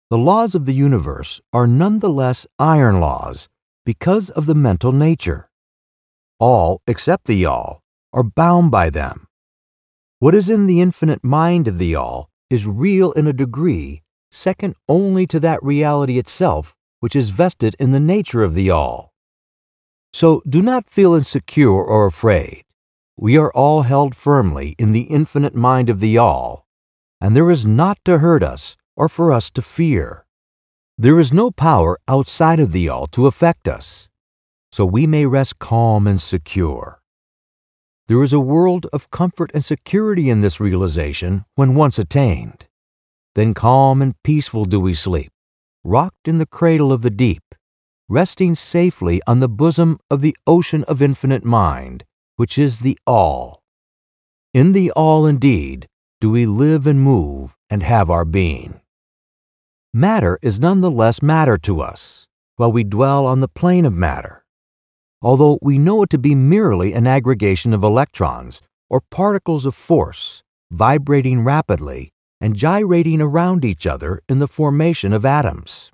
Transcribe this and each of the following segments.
The laws of the universe are nonetheless iron laws because of the mental nature. All, except the all, are bound by them. What is in the infinite mind of the all is real in a degree second only to that reality itself which is vested in the nature of the all. So do not feel insecure or afraid. We are all held firmly in the infinite mind of the all, and there is naught to hurt us or for us to fear. There is no power outside of the all to affect us, so we may rest calm and secure. There is a world of comfort and security in this realization when once attained. Then calm and peaceful do we sleep, rocked in the cradle of the deep, resting safely on the bosom of the ocean of infinite mind, which is the all. In the all indeed do we live and move and have our being. Matter is none the less matter to us, while we dwell on the plane of matter, although we know it to be merely an aggregation of electrons or particles of force, vibrating rapidly and gyrating around each other in the formation of atoms.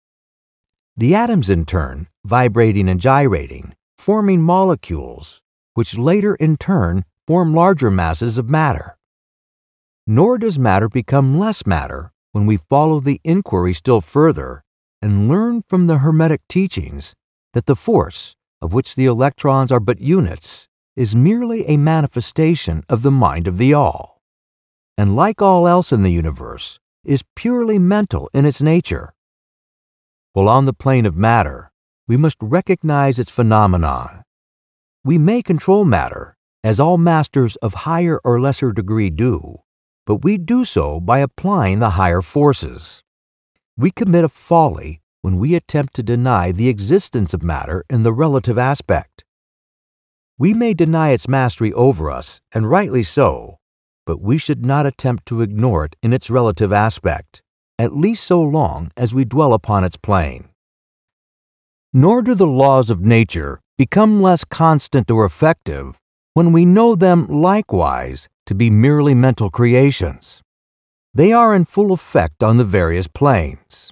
The atoms, in turn, vibrating and gyrating, forming molecules, which later in turn form larger masses of matter. Nor does matter become less matter when we follow the inquiry still further and learn from the Hermetic teachings that the force, of which the electrons are but units, is merely a manifestation of the mind of the all, and like all else in the universe, is purely mental in its nature. While on the plane of matter, we must recognize its phenomenon. We may control matter, as all masters of higher or lesser degree do, but we do so by applying the higher forces. We commit a folly when we attempt to deny the existence of matter in the relative aspect. We may deny its mastery over us, and rightly so, but we should not attempt to ignore it in its relative aspect, at least so long as we dwell upon its plane. Nor do the laws of nature become less constant or effective when we know them likewise to be merely mental creations. They are in full effect on the various planes.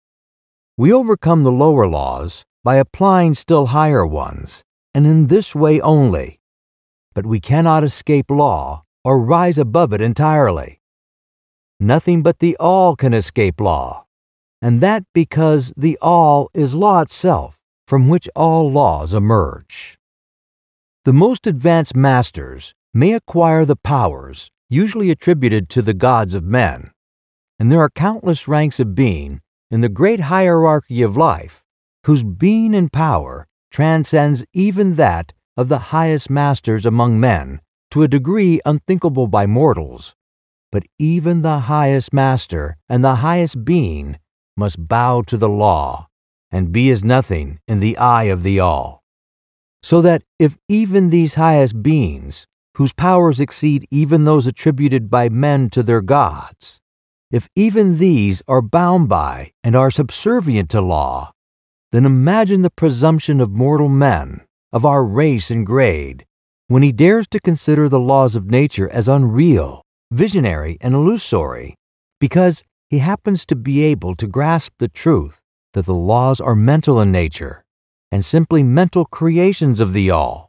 We overcome the lower laws by applying still higher ones, and in this way only. But we cannot escape law or rise above it entirely. Nothing but the all can escape law, and that because the all is law itself, from which all laws emerge. The most advanced masters may acquire the powers usually attributed to the gods of men, and there are countless ranks of being in the great hierarchy of life whose being and power transcends even that of the highest masters among men to a degree unthinkable by mortals. But even the highest master and the highest being must bow to the law and be as nothing in the eye of the all. So that if even these highest beings, whose powers exceed even those attributed by men to their gods, if even these are bound by and are subservient to law, then imagine the presumption of mortal men, of our race and grade, when he dares to consider the laws of nature as unreal, visionary, and illusory, because he happens to be able to grasp the truth that the laws are mental in nature, and simply mental creations of the all.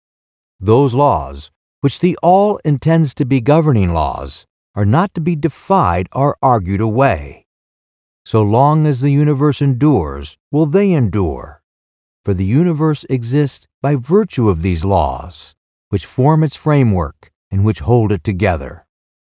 Those laws, which the all intends to be governing laws, are not to be defied or argued away. So long as the universe endures, will they endure, for the universe exists by virtue of these laws, which form its framework and which hold it together.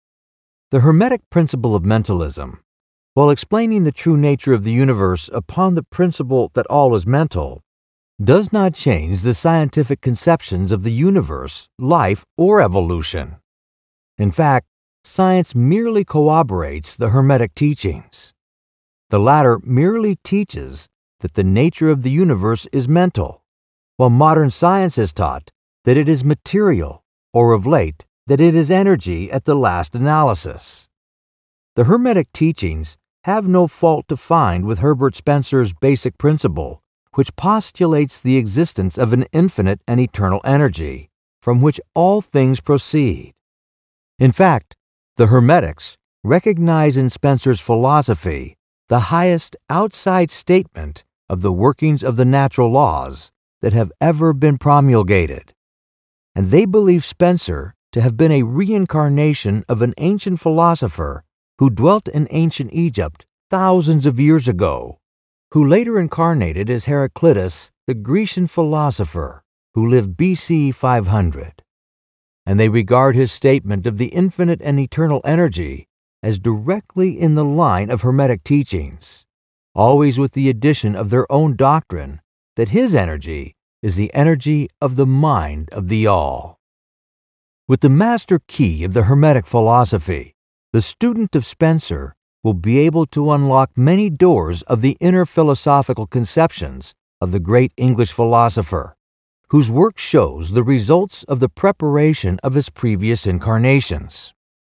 The Hermetic principle of mentalism, while explaining the true nature of the universe upon the principle that all is mental, does not change the scientific conceptions of the universe, life, or evolution. In fact, science merely corroborates the Hermetic teachings. The latter merely teaches that the nature of the universe is mental, while modern science has taught that it is material, or of late, that it is energy at the last analysis. The Hermetic teachings have no fault to find with Herbert Spencer's basic principle, which postulates the existence of an infinite and eternal energy, from which all things proceed. In fact, the Hermetics recognize in Spencer's philosophy the highest outside statement of the workings of the natural laws that have ever been promulgated. And they believe Spencer to have been a reincarnation of an ancient philosopher who dwelt in ancient Egypt thousands of years ago, who later incarnated as Heraclitus, the Grecian philosopher who lived BC 500. And they regard his statement of the infinite and eternal energy as directly in the line of Hermetic teachings, always with the addition of their own doctrine that his energy is the energy of the mind of the All. With the master key of the Hermetic philosophy, the student of Spencer will be able to unlock many doors of the inner philosophical conceptions of the great English philosopher, whose work shows the results of the preparation of his previous incarnations.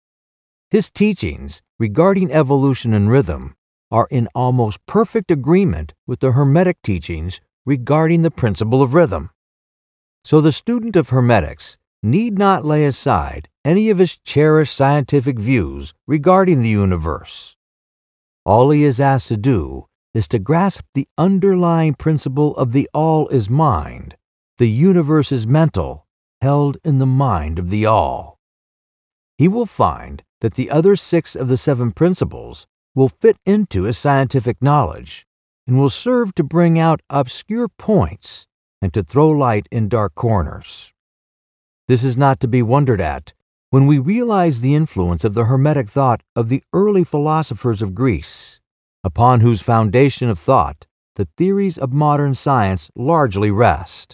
His teachings regarding evolution and rhythm are in almost perfect agreement with the Hermetic teachings regarding the principle of rhythm. So the student of Hermetics need not lay aside any of his cherished scientific views regarding the universe. All he is asked to do is to grasp the underlying principle of the All is mind, the universe is mental, held in the mind of the All. He will find that the other 6 of the 7 principles will fit into his scientific knowledge and will serve to bring out obscure points and to throw light in dark corners. This is not to be wondered at when we realize the influence of the Hermetic thought of the early philosophers of Greece, upon whose foundation of thought the theories of modern science largely rest.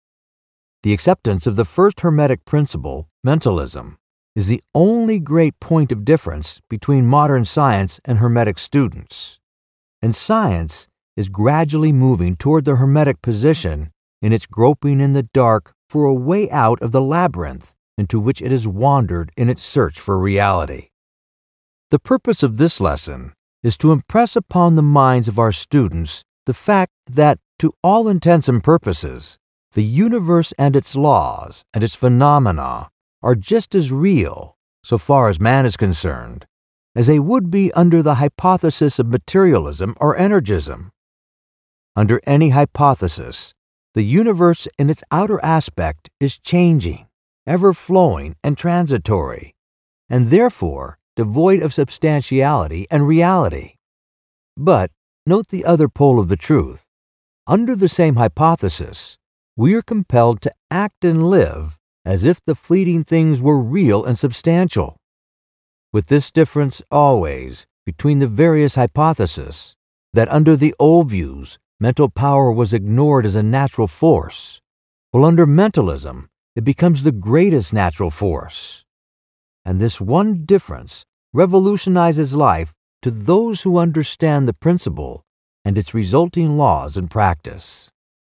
The acceptance of the first Hermetic principle, mentalism, is the only great point of difference between modern science and Hermetic students, and science is gradually moving toward the Hermetic position in its groping in the dark for a way out of the labyrinth into which it has wandered in its search for reality. The purpose of this lesson is to impress upon the minds of our students the fact that, to all intents and purposes, the universe and its laws and its phenomena are just as real, so far as man is concerned, as they would be under the hypothesis of materialism or energism. Under any hypothesis, the universe in its outer aspect is changing, ever-flowing and transitory, and therefore devoid of substantiality and reality. But note the other pole of the truth. Under the same hypothesis, we are compelled to act and live as if the fleeting things were real and substantial. With this difference always between the various hypotheses, that under the old views, mental power was ignored as a natural force, while under mentalism, it becomes the greatest natural force. And this one difference revolutionizes life to those who understand the principle and its resulting laws and practice.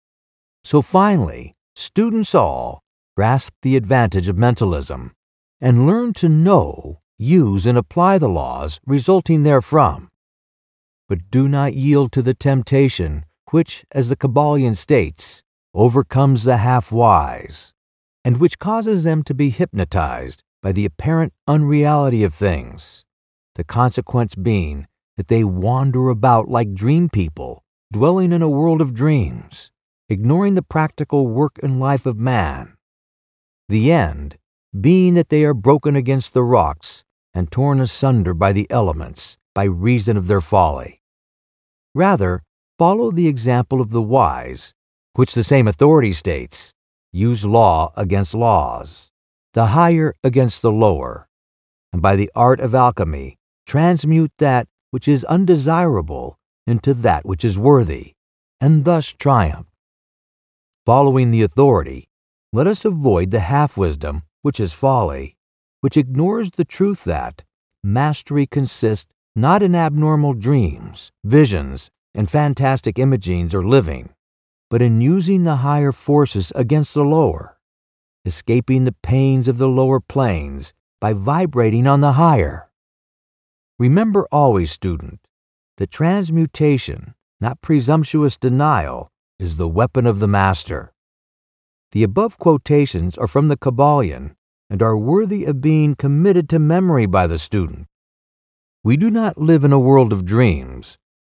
So finally, students all grasp the advantage of mentalism and learn to know, use, and apply the laws resulting therefrom. But do not yield to the temptation which, as the Kybalion states, overcomes the half-wise, and which causes them to be hypnotized by the apparent unreality of things, the consequence being that they wander about like dream people, dwelling in a world of dreams, ignoring the practical work and life of man. The end being that they are broken against the rocks and torn asunder by the elements by reason of their folly. Rather, follow the example of the wise, which the same authority states, use law against laws, the higher against the lower, and by the art of alchemy transmute that which is undesirable into that which is worthy, and thus triumph. Following the authority, let us avoid the half-wisdom, which is folly, which ignores the truth that mastery consists not in abnormal dreams, visions, and fantastic imagings or living, but in using the higher forces against the lower, escaping the pains of the lower planes by vibrating on the higher. Remember always, student, that transmutation, not presumptuous denial, is the weapon of the master. The above quotations are from the Kybalion and are worthy of being committed to memory by the student. We do not live in a world of dreams,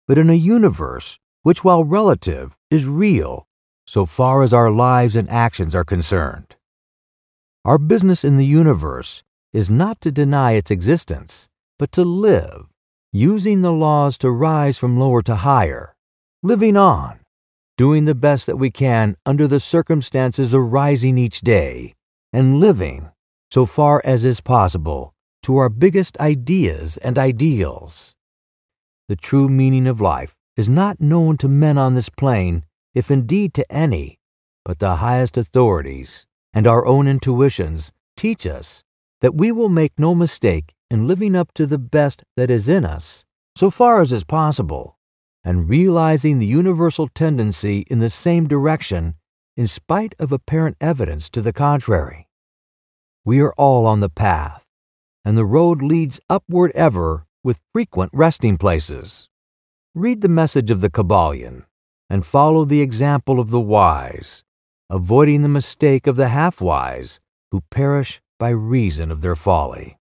but in a universe which, while relative, is real so far as our lives and actions are concerned. Our business in the universe is not to deny its existence, but to live, using the laws to rise from lower to higher, living on, doing the best that we can under the circumstances arising each day, and living, so far as is possible, to our biggest ideas and ideals. The true meaning of life is not known to men on this plane, if indeed to any, but the highest authorities and our own intuitions teach us that we will make no mistake in living up to the best that is in us, so far as is possible, and realizing the universal tendency in the same direction in spite of apparent evidence to the contrary. We are all on the path, and the road leads upward ever with frequent resting places. Read the message of the Kybalion and follow the example of the wise, avoiding the mistake of the half-wise who perish by reason of their folly.